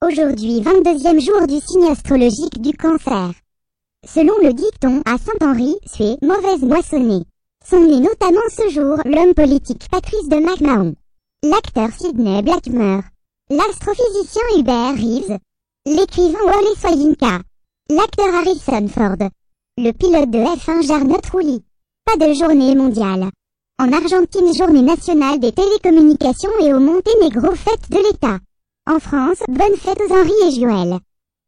Aujourd'hui 22e jour du signe astrologique du Cancer. Selon le dicton à Saint-Henri, suez, mauvaise moissonnée. Sont nés notamment ce jour l'homme politique Patrice de MacMahon, l'acteur Sidney Blackmer, l'astrophysicien Hubert Reeves, l'écrivain Wole Soyinka, l'acteur Harrison Ford, le pilote de F1 Jarno Trulli. Pas de journée mondiale. En Argentine, journée nationale des télécommunications et au Monténégro, fête de l'État. En France, bonne fête aux Henri et Joël.